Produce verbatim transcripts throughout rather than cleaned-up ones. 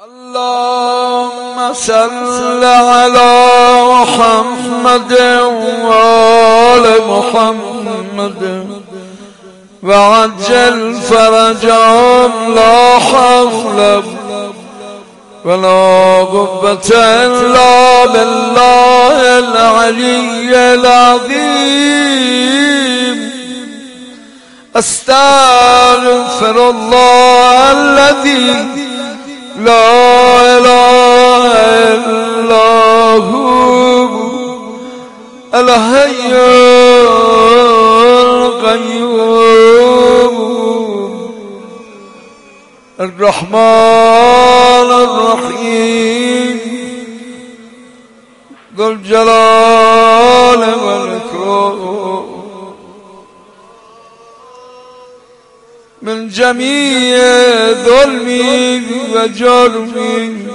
اللهم صل على محمد وآل محمد وعجل فرجهم لا حول ولا قوة إلا بالله العلي العظيم. استغفر الله الذي لا إله إلا هو الحي القيوم الرحمن الرحيم ذو الجلال والإكرام من جميع ظلمي وجرمي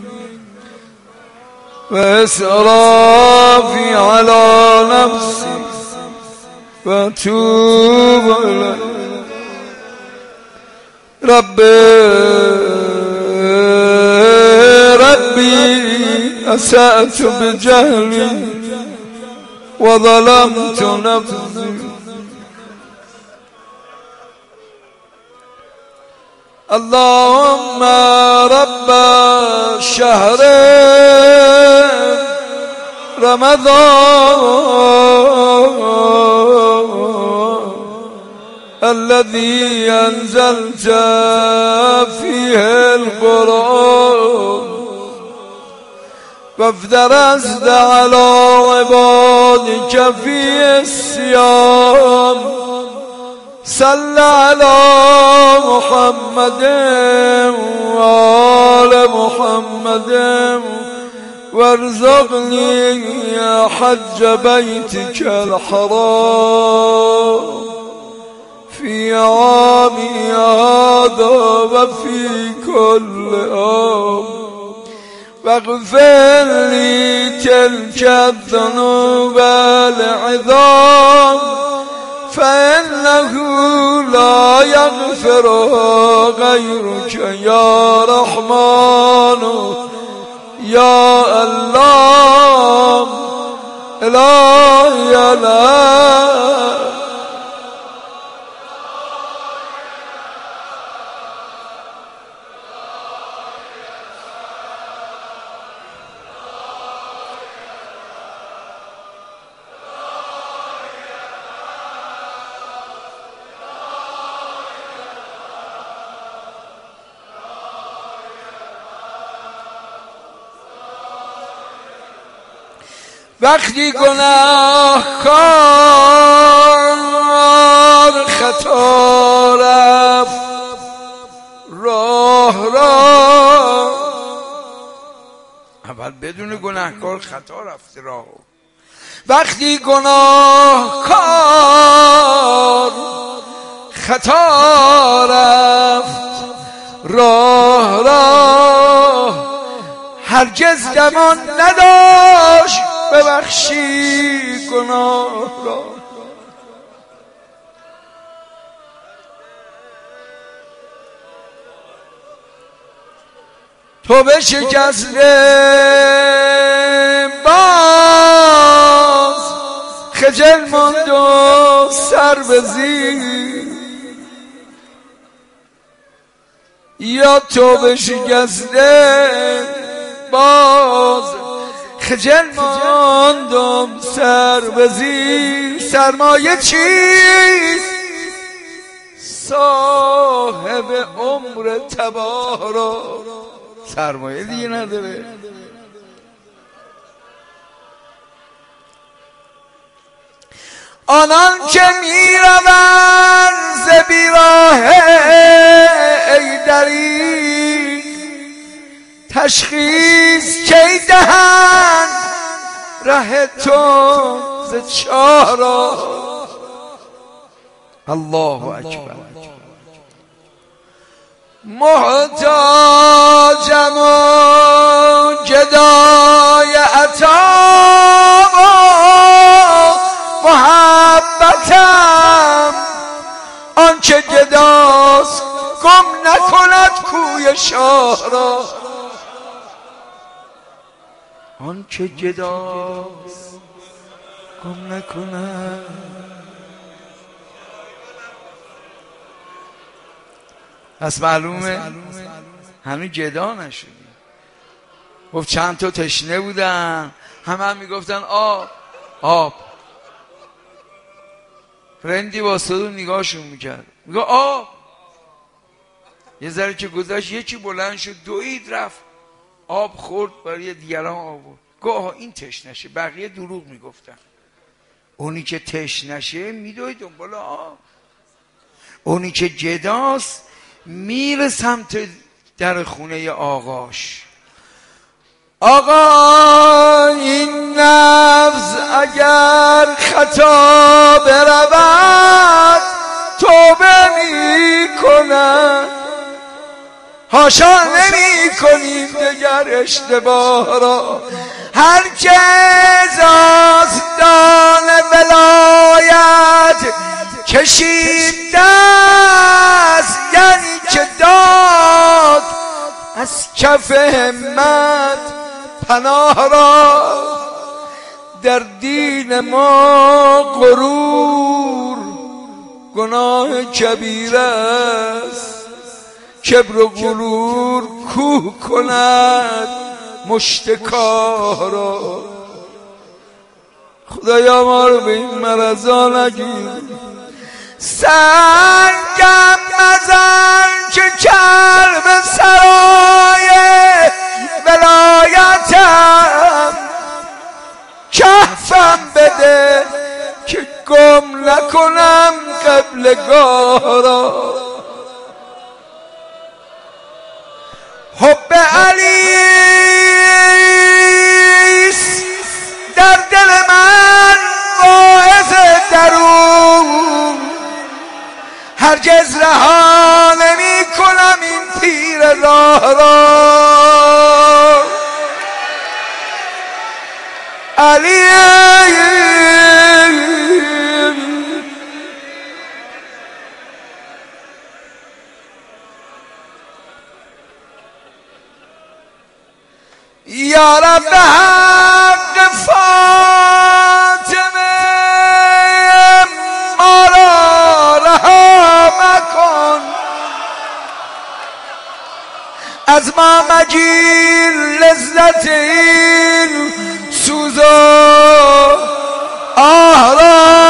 وإسرافي على نفسي وأتوب إليه. ربي ربي أسأت بجهلي وظلمت نفسي. اللهم رب شهر رمضان الذي أنزلت فيه القرآن وافترضت على عبادك فيه الصيام. صل على محمد وآل محمد وارزقني حج بيتك الحرام في عامي هذا وفي كل عام، واغفر لي تلك الذنوب العظام فإنه لا يغفر غيرك يا رحمن يا الله إلهي يا الله. وقتی گناهکار خطا رفت راه را، اول بدون گناهکار خطا رفت راه. وقتی گناهکار خطا رفت راه را، هرگز زمان نداشت ببخشی گناه را. تو به شکست باز خجل ماند و سر بزیر، یا تو به شکست باز خجل ماندم سر بزیر. سرمایه چیست صاحب عمر تباه را؟ سرمایه دیگه نداره. آنان که می روند ز بیراه ای دریغ، تشخیص کی دهند ره تو ز چاه را؟ الله اکبر. محتاجم و گدای عطا و محبتم، آنچه گداست گم نکند کوی شاه را. آن که گداست گم نکنم. پس معلومه همین گدا نشدی. گفت چند تا تشنه بودن، همه هم میگفتن آب آب. فرندی واسطه و نگاهشون میکرد، میگه آب. یه ذره که گذشت یکی بلند شد دوید رفت آب خورد، برای دیگران آورد. گفت این تشنشه. بقیه دروغ میگفتن. اونی که تشنشه میدوید دنبال آب، اونی که گداست میره سمت در خونه آقاش. آقا این نفس اگر خطا برود توبه می کند، حاشا نمی کنیم دگر اشتباه را. هر که داستان ولایت کشید دست، یعنی که داد از کف همت پناه را. در دین ما غرور گناه کبیر است، کبر و غرور کوه کند مشتکا را. خدایا ما رو به این مرضا نگیر. سنگم مزن که کلب سرای ولایتم، کهفم بده که گم نکنم قبلگاه را. حب علیست در دل من واعظ درون، هرگز رها نمی کنم این پیر راه را. علی یا رب حق فاطمه ما را رها مکن، از ما مگیر لذت این سوز و آه را.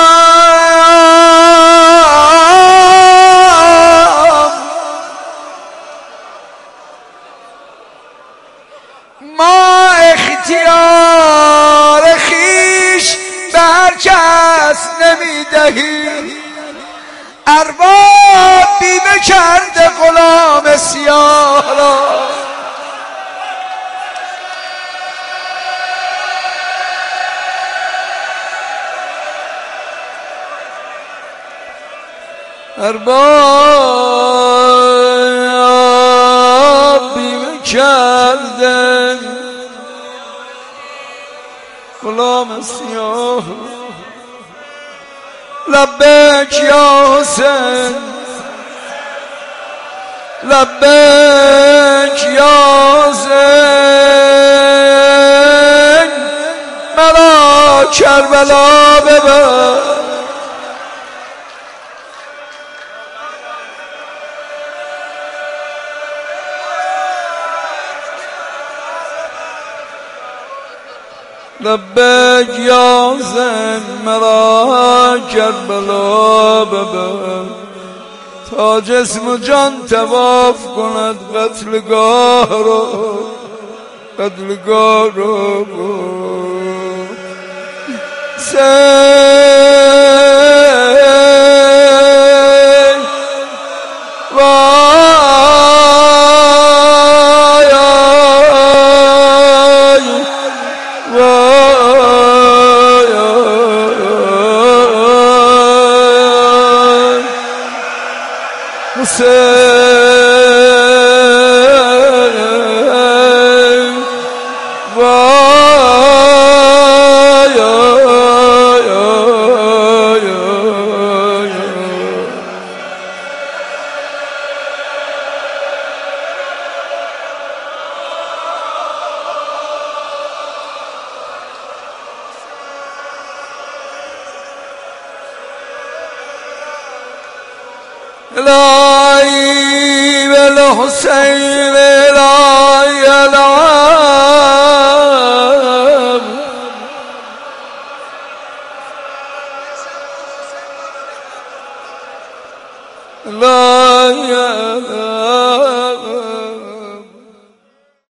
ما اختیار خیش به هر کس نمی دهیم، ارباب بیمه کرده غلام سیاه را. ارباب بیمه کرده غلام سیاه. لبیک یا حسین، لبیک یا حسین، مرا کربلا ببر. لبیک یا حسین، مرا کربلا ببر. تا جسم و جان طواف کند قتلگاه رو، قتلگاه رو. سین وای وای حسین وای الهی بالحسین الهی الهی الهی